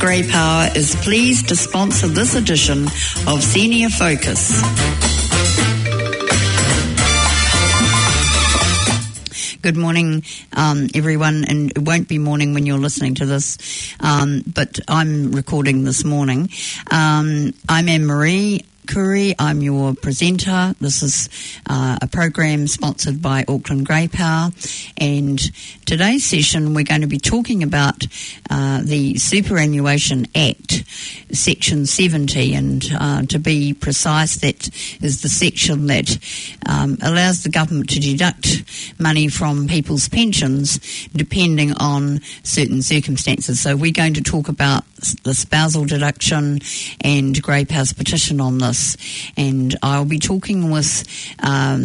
Grey Power is pleased to sponsor this edition of Senior Focus. Good morning, everyone, and it won't be morning when you're listening to this, but I'm recording this morning. I'm Anne-Marie Curry. I'm your presenter. This is a program sponsored by Auckland Grey Power, and today's session we're going to be talking about the Superannuation Act, Section 70, and to be precise, that is the section that allows the government to deduct money from people's pensions depending on certain circumstances. So we're going to talk about the spousal deduction and Grey Power's petition on this, and I'll be talking with a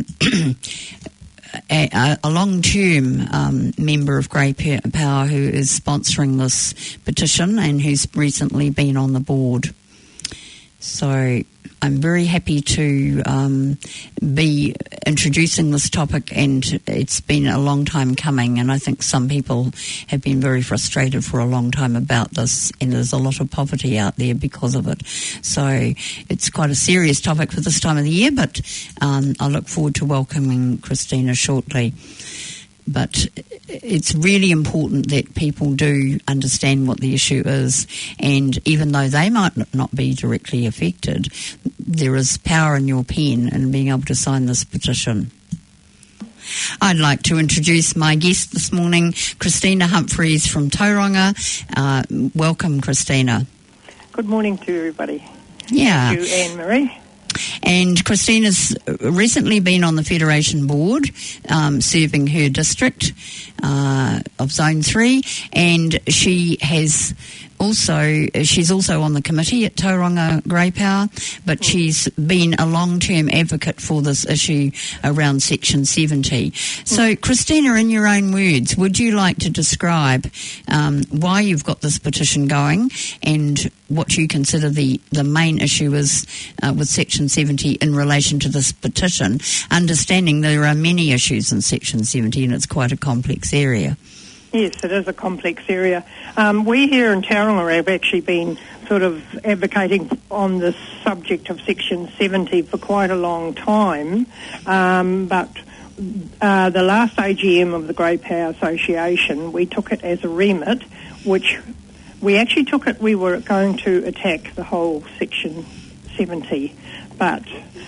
long-term member of Grey Power who is sponsoring this petition and who's recently been on the board. So I'm very happy to be introducing this topic, and it's been a long time coming, and I think some people have been very frustrated for a long time about this, and there's a lot of poverty out there because of it. So it's quite a serious topic for this time of the year, but I look forward to welcoming Christina shortly. But it's really important that people do understand what the issue is, and even though they might not be directly affected, there is power in your pen and being able to sign this petition. I'd like to introduce my guest this morning, Christina Humphreys from Tauranga. Welcome, Christina. Good morning to everybody. Yeah. Thank you, Anne-Marie. And Christina's recently been on the Federation Board, serving her district of Zone 3, and she's also on the committee at Tauranga Grey Power, but she's been a long-term advocate for this issue around Section 70. So, Christina, in your own words, would you like to describe why you've got this petition going and what you consider the main issue is with Section 70 in relation to this petition, understanding there are many issues in Section 70 and it's quite a complex area? Yes, it is a complex area. We here in Tauranga have actually been sort of advocating on this subject of Section 70 for quite a long time, but the last AGM of the Grey Power Association, we took it as a remit, which we actually took it, we were going to attack the whole Section 70, but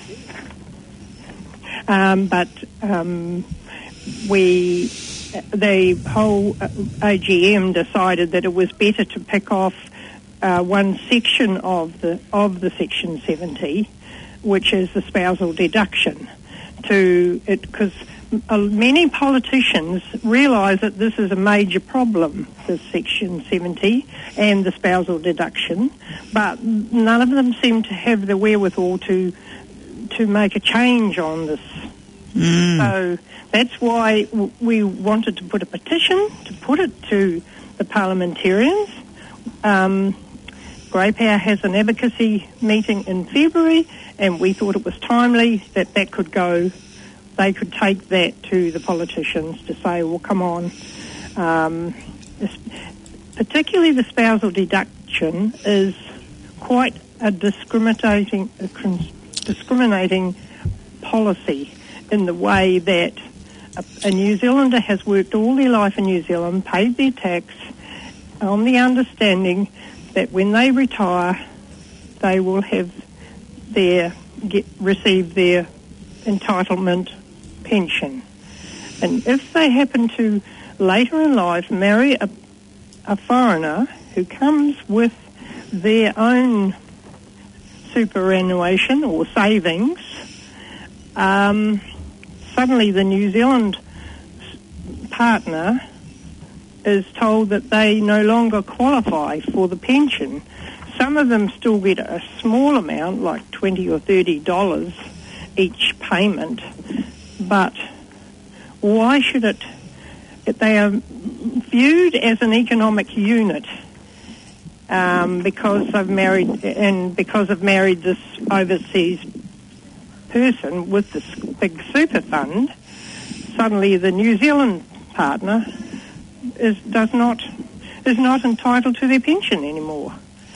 the whole AGM decided that it was better to pick off one section of the Section 70, which is the spousal deduction, because many politicians realise that this is a major problem, this Section 70 and the spousal deduction, but none of them seem to have the wherewithal to make a change on this. So that's why we wanted to put a petition to put it to the parliamentarians. Grey Power has an advocacy meeting in February, and we thought it was timely that could go. They could take that to the politicians to say, well, come on. Particularly the spousal deduction is quite a discriminating policy in the way that a New Zealander has worked all their life in New Zealand, paid their tax, on the understanding that when they retire, they will have receive their entitlement pension. And if they happen to later in life marry a foreigner who comes with their own superannuation or savings, suddenly the New Zealand partner is told that they no longer qualify for the pension. Some of them still get a small amount, like $20 or $30 each payment, but why should it? They are viewed as an economic unit because I've married this overseas person with this big super fund. Suddenly, the New Zealand partner does not is not entitled to their pension anymore.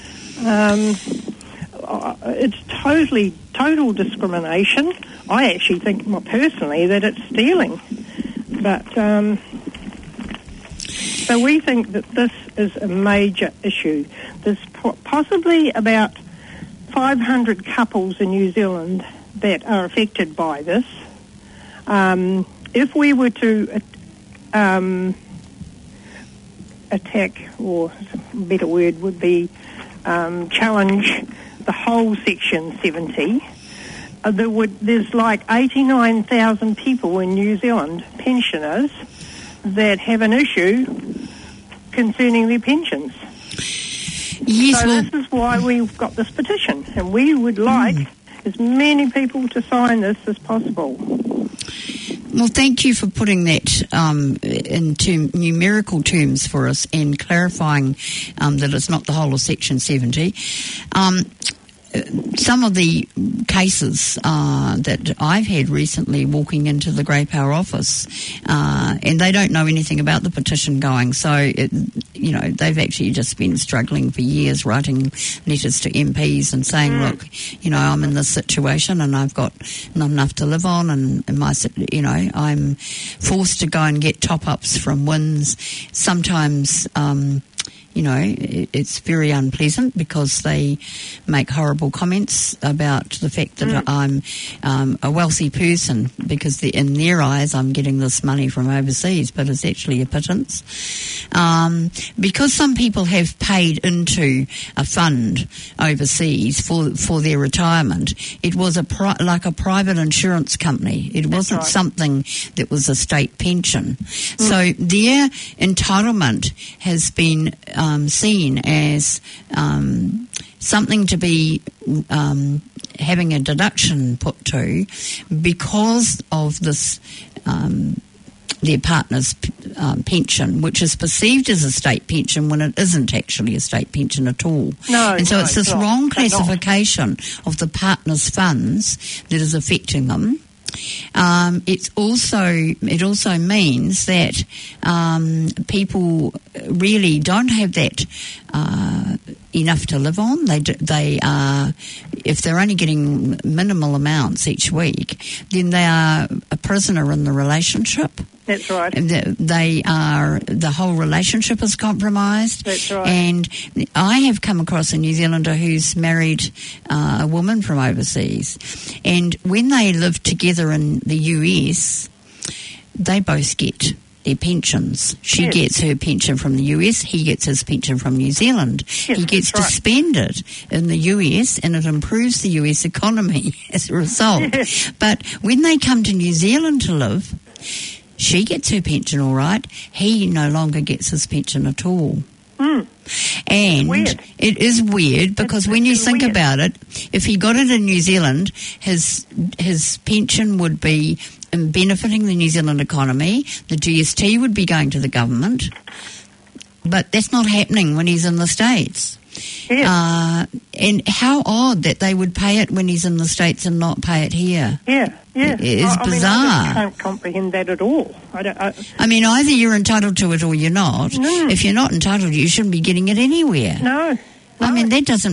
It's total discrimination. I actually think, personally, that it's stealing. But so we think that this is a major issue. There's possibly about 500 couples in New Zealand that are affected by this. If we were to attack, or a better word would be challenge the whole Section 70, there's like 89,000 people in New Zealand, pensioners, that have an issue concerning their pensions. Yes, so this is why we've got this petition, and we would like as many people to sign this as possible. Well, thank you for putting that into numerical terms for us and clarifying that it's not the whole of Section 70. Some of the cases that I've had recently walking into the Grey Power office, and they don't know anything about the petition going, so they've actually just been struggling for years writing letters to MPs and saying, look, I'm in this situation and I've got not enough to live on, and I'm forced to go and get top-ups from WINS. Sometimes it's very unpleasant because they make horrible comments about the fact that I'm a wealthy person, because in their eyes I'm getting this money from overseas, but it's actually a pittance. Because some people have paid into a fund overseas for their retirement, it was like a private insurance company. It wasn't something that was a state pension. So their entitlement has been seen as something to be having a deduction put to because of this their partner's pension, which is perceived as a state pension when it isn't actually a state pension at all. And so it's this wrong classification of the partner's funds that is affecting them. It also means that people really don't have that enough to live on. They are, if they're only getting minimal amounts each week, then they are a prisoner in the relationship. That's right. The whole relationship is compromised. That's right. And I have come across a New Zealander who's married a woman from overseas, and when they live together in the US, they both get their pensions. She gets her pension from the US, he gets his pension from New Zealand. Yes, he gets disbanded in the US, and it improves the US economy as a result. Yes. But when they come to New Zealand to live, she gets her pension all right. He no longer gets his pension at all. And it is weird because when you think about it, if he got it in New Zealand, his pension would be benefiting the New Zealand economy. The GST would be going to the government. But that's not happening when he's in the States. Yes. And how odd that they would pay it when he's in the States and not pay it here. Yeah. It is bizarre. I can't comprehend that at all. I mean, either you're entitled to it or you're not. If you're not entitled, you shouldn't be getting it anywhere. No. I mean,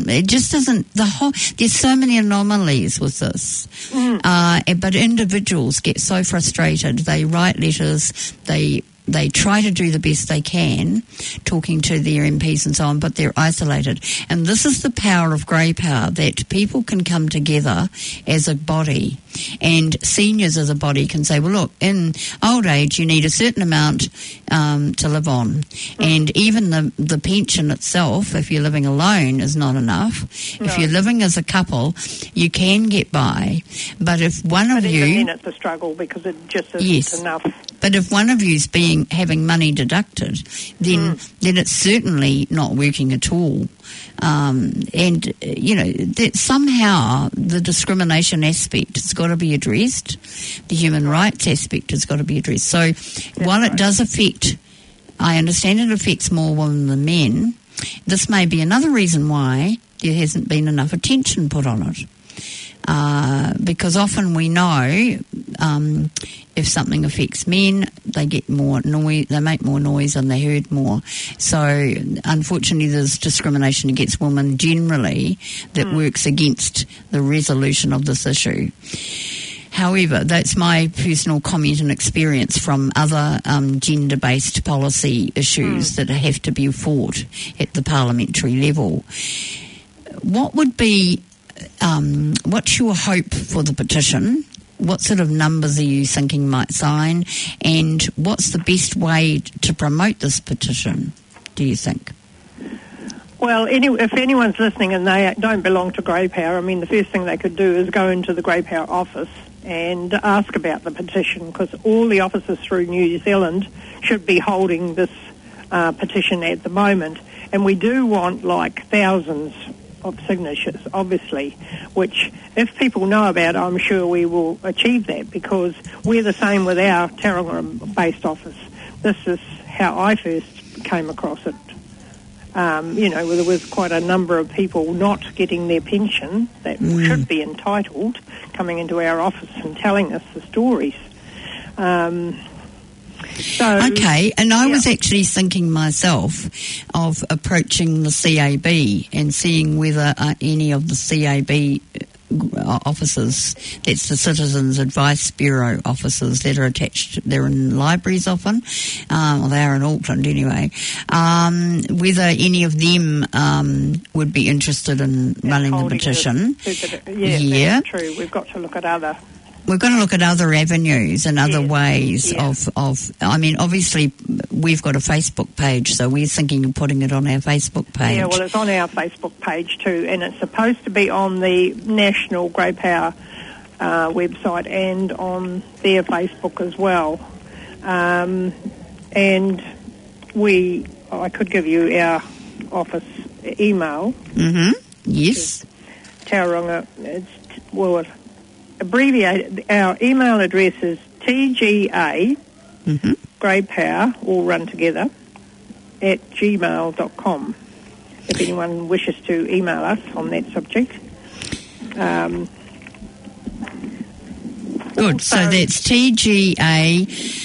there's so many anomalies with this. But individuals get so frustrated. They write letters, they try to do the best they can, talking to their MPs and so on, but they're isolated. And this is the power of Grey Power, that people can come together as a body, and seniors as a body can say, well, look, in old age you need a certain amount to live on. And even the pension itself, if you're living alone, is not enough. No. If you're living as a couple, you can get by. But if one of you... even then it's a struggle because it just isn't enough. But if one of you's having money deducted, then it's certainly not working at all. That somehow the discrimination aspect has got to be addressed. The human rights aspect has got to be addressed. So while it does affect, I understand it affects more women than men, this may be another reason why there hasn't been enough attention put on it. because often we know if something affects men, they get more noise, they make more noise and they hurt more. So unfortunately there's discrimination against women generally that works against the resolution of this issue. However, that's my personal comment and experience from other gender-based policy issues that have to be fought at the parliamentary level. What would be, what's your hope for the petition? What sort of numbers are you thinking might sign? And what's the best way to promote this petition, do you think? Well, if anyone's listening and they don't belong to Grey Power, I mean, the first thing they could do is go into the Grey Power office and ask about the petition, because all the offices through New Zealand should be holding this petition at the moment. And we do want, like, thousands of signatures, obviously, which if people know about, I'm sure we will achieve that, because we're the same with our Tauranga-based office. This is how I first came across it. There was quite a number of people not getting their pension that should be entitled coming into our office and telling us the stories. Okay, and I was actually thinking myself of approaching the CAB and seeing whether any of the CAB officers, that's the Citizens Advice Bureau officers that are attached, they're in libraries often, or they are in Auckland anyway, whether any of them would be interested in running the petition. That's true. We've got to look at other... We're going to look at other avenues and other ways of, I mean, obviously we've got a Facebook page, so we're thinking of putting it on our Facebook page. Yeah, well, it's on our Facebook page too, and it's supposed to be on the National Grey Power website and on their Facebook as well. And I could give you our office email. Yes. Tauranga, abbreviated, our email address is TGA, Grey Power, all run together, at gmail.com, if anyone wishes to email us on that subject. Good, so that's TGA,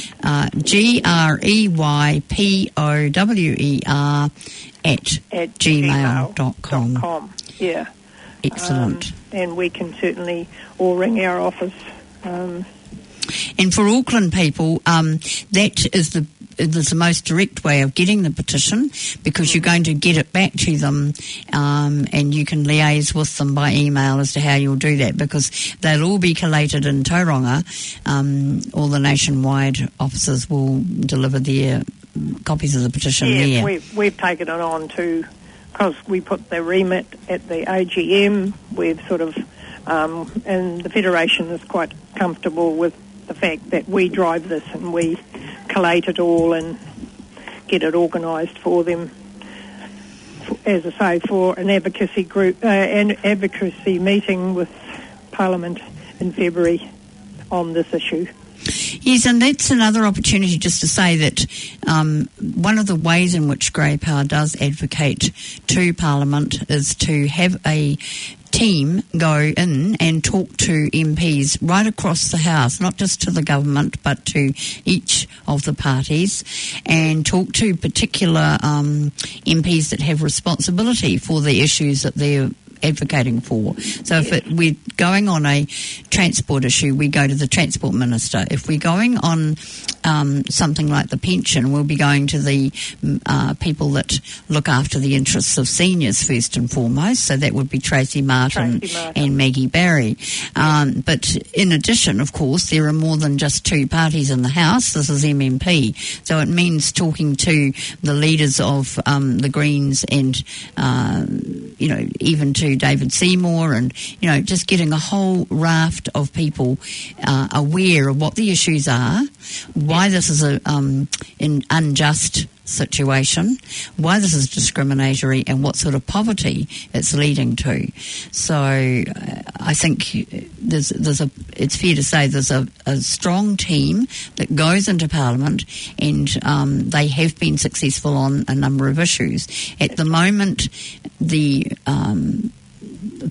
GREYPOWER at gmail.com. Yeah. Excellent. And we can certainly all ring our office. And for Auckland people, that is the most direct way of getting the petition, because you're going to get it back to them, and you can liaise with them by email as to how you'll do that, because they'll all be collated in Tauranga. All the nationwide officers will deliver their copies of the petition there. We've taken it on to... because we put the remit at the AGM, we've sort of, and the Federation is quite comfortable with the fact that we drive this and we collate it all and get it organised for them, as I say, for an advocacy group, an advocacy meeting with Parliament in February on this issue. Yes, and that's another opportunity just to say that one of the ways in which Grey Power does advocate to Parliament is to have a team go in and talk to MPs right across the House, not just to the government but to each of the parties, and talk to particular MPs that have responsibility for the issues that they're advocating for. So if we're going on a transport issue, we go to the Transport Minister. If we're going on something like the pension, we'll be going to the people that look after the interests of seniors first and foremost. So that would be Tracy Martin and Maggie Barry. But in addition, of course, there are more than just two parties in the House. This is MMP. So it means talking to the leaders of the Greens and, even to David Seymour, and, just getting a whole raft of people aware of what the issues are, why this is an unjust situation, why this is discriminatory, and what sort of poverty it's leading to. So I think it's fair to say there's a strong team that goes into Parliament, and they have been successful on a number of issues. At the moment, the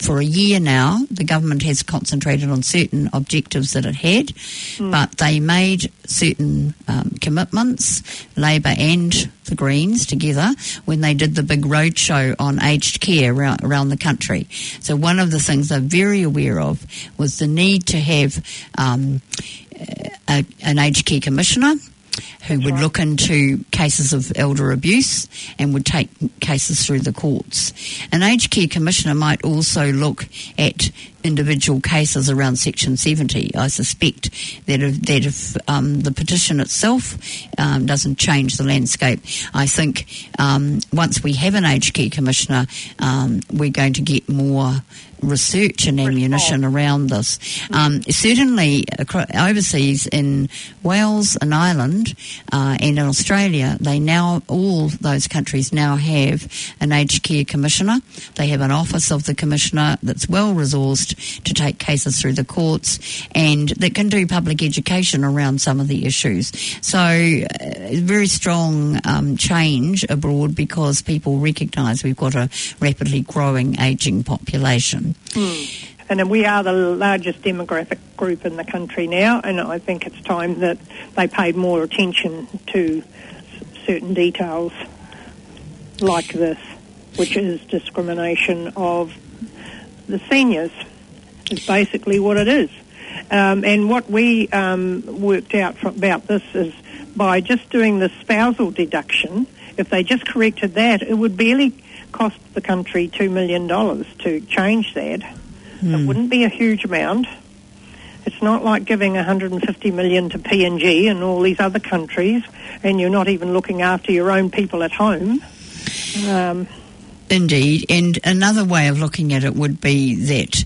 for a year now, the government has concentrated on certain objectives that it had, but they made certain commitments, Labor and the Greens together, when they did the big roadshow on aged care around the country. So one of the things they're very aware of was the need to have an aged care commissioner who would look into cases of elder abuse and would take cases through the courts. An aged care commissioner might also look at individual cases around Section 70. I suspect that if the petition itself doesn't change the landscape, I think once we have an aged care commissioner, we're going to get more research and ammunition around this. Certainly overseas in Wales and Ireland and in Australia, all those countries now have an aged care commissioner. They have an office of the commissioner that's well resourced to take cases through the courts and that can do public education around some of the issues. So very strong change abroad because people recognise we've got a rapidly growing ageing population. And we are the largest demographic group in the country now, and I think it's time that they paid more attention to certain details like this, which is discrimination of the seniors, is basically what it is. And what we worked out about this is by just doing the spousal deduction, if they just corrected that, it would barely cost the country $2 million to change that. It wouldn't be a huge amount. It's not like giving $150 million to PNG and all these other countries, and you're not even looking after your own people at home. Indeed, and another way of looking at it would be that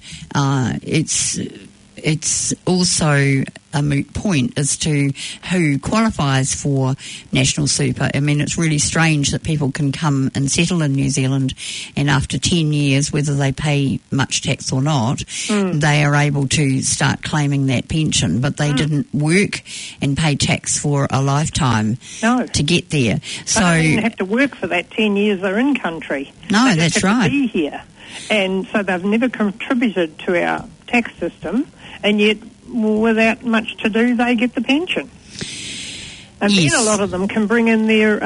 it's also a moot point as to who qualifies for national super. I mean, it's really strange that people can come and settle in New Zealand and after 10 years, whether they pay much tax or not, they are able to start claiming that pension, but they didn't work and pay tax for a lifetime to get there. So they didn't have to work for that 10 years they're in country. No, that's right. To be here. And so they've never contributed to our tax system, and yet without much to do, they get the pension. And then a lot of them can bring in their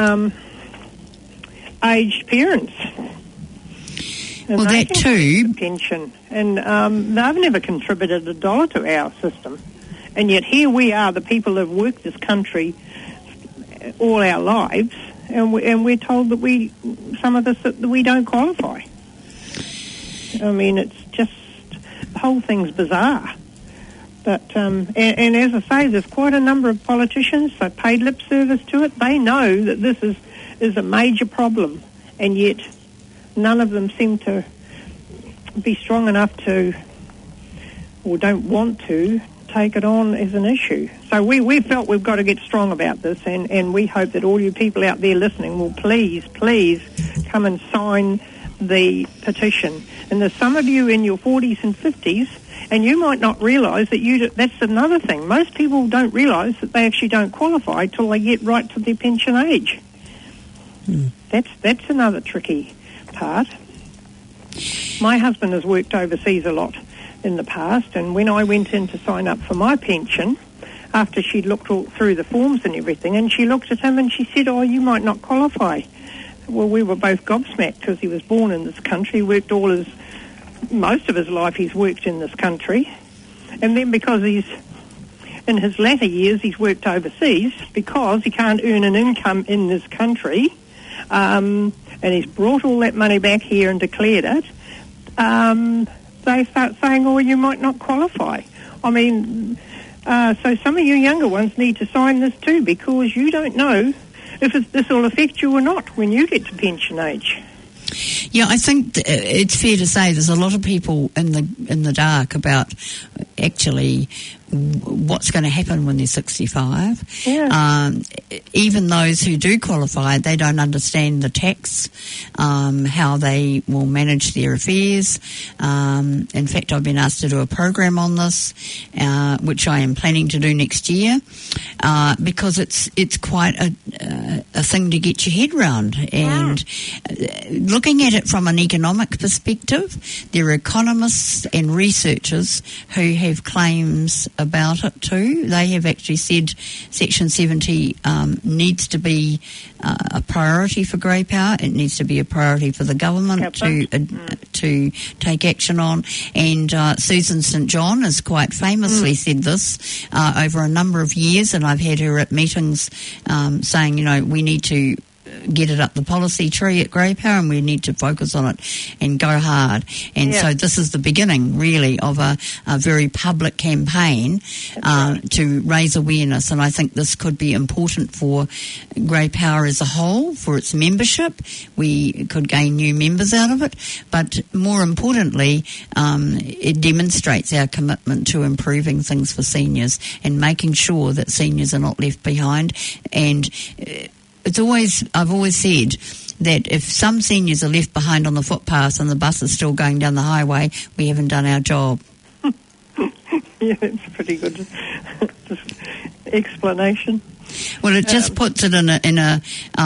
aged parents. And well, that too. The pension. And they've never contributed $1 to our system. And yet here we are, the people who have worked this country all our lives, and we're told that some of us, that we don't qualify. I mean, it's just, the whole thing's bizarre. But, and as I say, there's quite a number of politicians that paid lip service to it. They know that this is a major problem, and yet none of them seem to be strong enough to, or don't want to, take it on as an issue. So we felt we've got to get strong about this, and we hope that all you people out there listening will please come and sign the petition. And there's some of you in your 40s and 50s, and you might not realise that that's another thing. Most people don't realise that they actually don't qualify till they get right to their pension age. That's another tricky part. My husband has worked overseas a lot in the past, and when I went in to sign up for my pension, after she'd looked all through the forms and everything, and she looked at him and she said, "Oh, you might not qualify." Well, we were both gobsmacked because he was born in this country, worked most of his life he's worked in this country, and then because he's in his latter years he's worked overseas because he can't earn an income in this country, and he's brought all that money back here and declared it, they start saying, "Oh, you might not qualify." I mean, so some of you younger ones need to sign this too, because you don't know if this will affect you or not when you get to pension age. Yeah, I think it's fair to say there's a lot of people in the dark about actually what's going to happen when they're 65. Yeah. Even those who do qualify, they don't understand the tax, how they will manage their affairs. In fact, I've been asked to do a program on this, which I am planning to do next year, because it's quite a thing to get your head round. And looking at it from an economic perspective, there are economists and researchers who have claims about it too. They have actually said Section 70 needs to be a priority for grey power. It needs to be a priority for the government to take action on. And Susan St John has quite famously said this over a number of years, and I've had her at meetings saying, we need to get it up the policy tree at Grey Power, and we need to focus on it and go hard. And so this is the beginning, really, of a very public campaign to raise awareness. And I think this could be important for Grey Power as a whole, for its membership. We could gain new members out of it. But more importantly, it demonstrates our commitment to improving things for seniors and making sure that seniors are not left behind. And I've always said that if some seniors are left behind on the footpath and the bus is still going down the highway, we haven't done our job. Yeah, it's a pretty good explanation. Well, it just puts it in a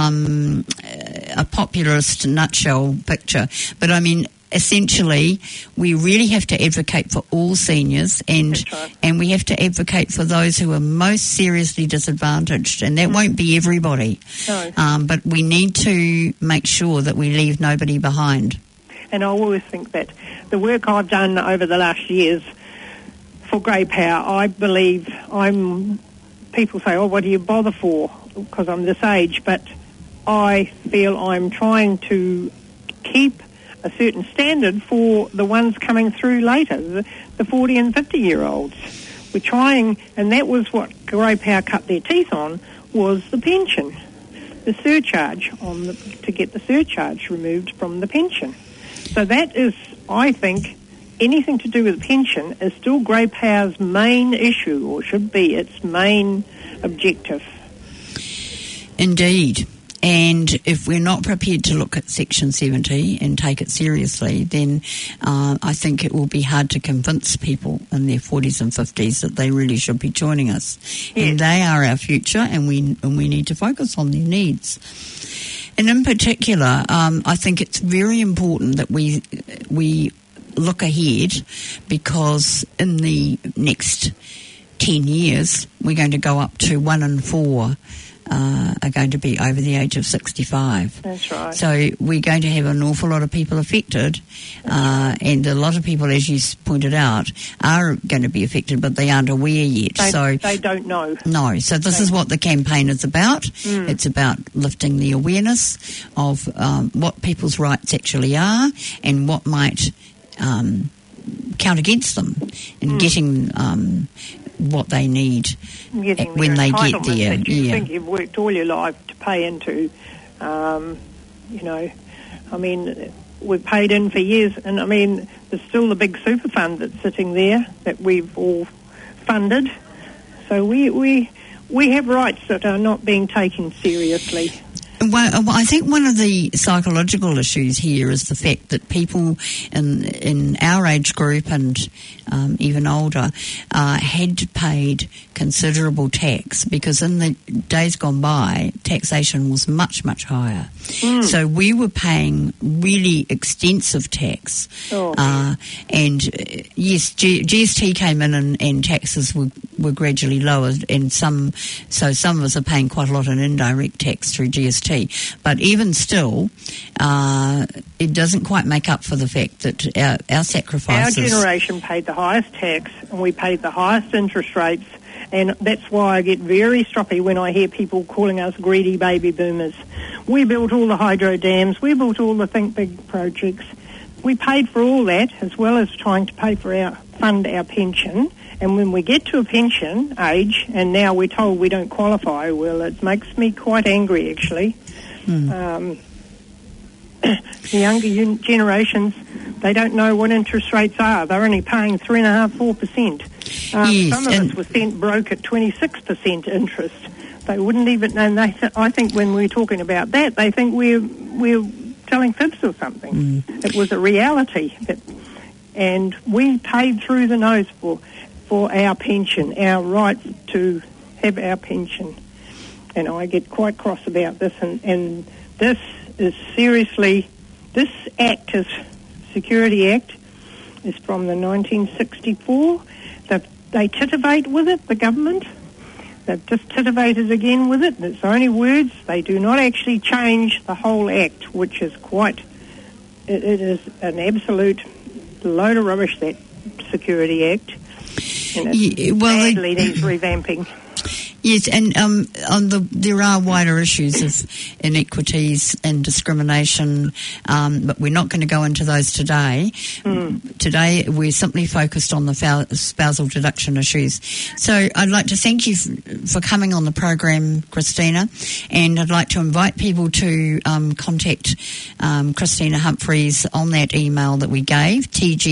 popularist nutshell picture. But I mean, essentially, we really have to advocate for all seniors, and we have to advocate for those who are most seriously disadvantaged, and that won't be everybody. No. But we need to make sure that we leave nobody behind. And I always think that the work I've done over the last years for Grey Power, I believe people say, what do you bother for? Because I'm this age. But I feel I'm trying to keep a certain standard for the ones coming through later, the 40 and 50-year-olds. We're trying, and that was what Grey Power cut their teeth on, was the pension, the surcharge, to get the surcharge removed from the pension. So that is, I think, anything to do with pension is still Grey Power's main issue, or should be its main objective. Indeed. And if we're not prepared to look at Section 70 and take it seriously, then I think it will be hard to convince people in their 40s and 50s that they really should be joining us. Yes. And they are our future, and we need to focus on their needs. And in particular, I think it's very important that we look ahead, because in the next 10 years, we're going to go up to 1 in 4 are going to be over the age of 65. That's right. So we're going to have an awful lot of people affected, and a lot of people, as you pointed out, are going to be affected, but they aren't aware yet. They don't know. No. So this is what the campaign is about. It's about lifting the awareness of what people's rights actually are and what might count against them in getting what they need when they get there. That you think you've worked all your life to pay into. I mean, we've paid in for years, and I mean, there's still the big super fund that's sitting there that we've all funded. So we have rights that are not being taken seriously. Well, I think one of the psychological issues here is the fact that people in our age group and even older had paid considerable tax, because in the days gone by, taxation was much, much higher. So we were paying really extensive tax. And yes, GST came in and taxes were gradually lowered, and some of us are paying quite a lot in indirect tax through GST. But even still, it doesn't quite make up for the fact that our sacrifices... Our generation paid the highest tax, and we paid the highest interest rates, and that's why I get very stroppy when I hear people calling us greedy baby boomers. We built all the hydro dams, we built all the Think Big projects. We paid for all that, as well as trying to fund our pension. And when we get to a pension age, and now we're told we don't qualify, well, it makes me quite angry, actually. the younger generations, they don't know what interest rates are. They're only paying 3.5%, 4%. Some of us were sent broke at 26% interest. They wouldn't even, and I think when we're talking about that, they think we're telling fibs or something. It was a reality, and we paid through the nose for our pension, our right to have our pension. And I get quite cross about this, and this is seriously, this Act, is Security Act, is from the 1964. They titivate with it, the government. They've just titivated again with it. It's only words. They do not actually change the whole Act, which is it is an absolute load of rubbish, that Security Act. And it badly needs revamping. Yes, and there are wider issues of inequities and discrimination, but we're not going to go into those today. Today, we're simply focused on the spousal deduction issues. So I'd like to thank you for coming on the program, Christina, and I'd like to invite people to contact Christina Humphreys on that email that we gave,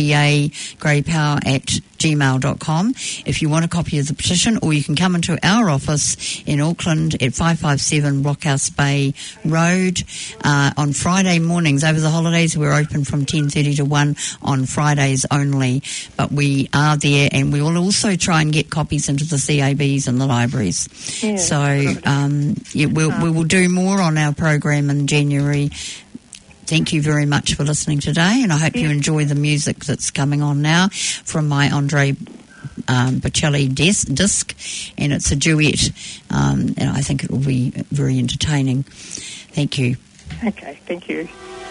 tgagreypower@gmail.com, if you want a copy of the petition, or you can come into our office in Auckland at 557 Rockhouse Bay Road on Friday mornings. Over the holidays, we're open from 10:30 to 1 on Fridays only, but we are there, and we will also try and get copies into the CABs and the libraries. Yeah, so we will do more on our program in January. Thank you very much for listening today, and I hope you enjoy the music that's coming on now from my Andre Bocelli disc, and it's a duet, and I think it will be very entertaining. Thank you. Okay, thank you.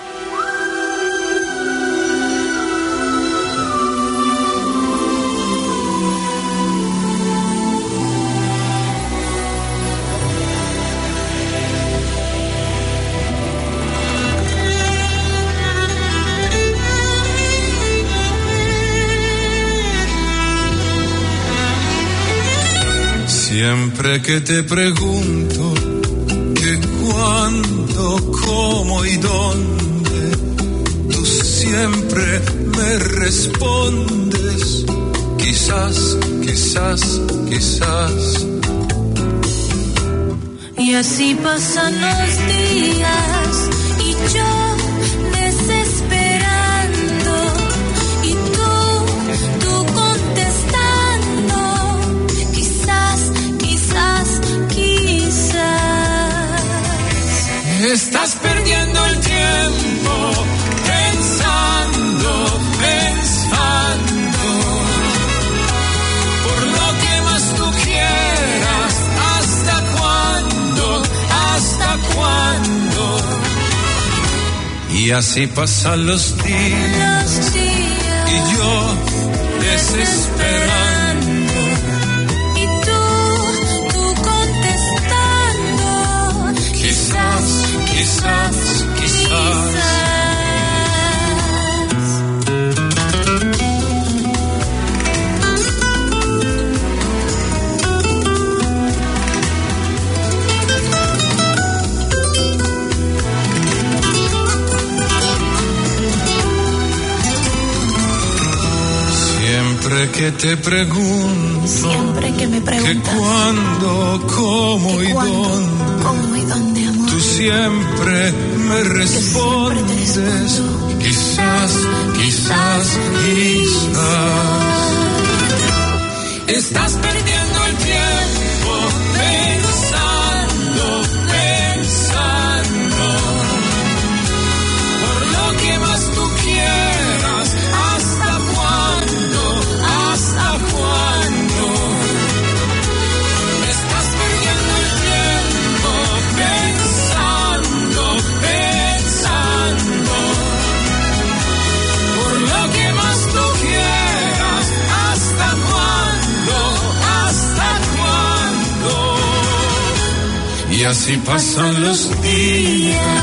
Siempre que te pregunto que cuándo, cómo y dónde, tú siempre me respondes, quizás, quizás, quizás. Y así pasan los días y yo desesperando y tú contestando, quizás, quizás, quizás. Estás perdiendo el tiempo pensando, pensando, por lo que más tú quieras. ¿Hasta cuándo? ¿Hasta cuándo? Y así pasan los días y yo desesperando y tú contestando, quizás, quizás, quizás. Siempre que te pregunto, siempre que me preguntas, que cuándo, cómo y dónde, amor, tú siempre me respondes, quizás, quizás, quizás. Estás perdiendo el tiempo pensando, pensando, por lo que más tú quieras. ¿Hasta cuándo? ¿Hasta cuándo? Estás perdiendo el tiempo pensando, pensando, por lo que más tú quieras. ¿Hasta cuándo? ¿Hasta cuándo? Y así pasan los días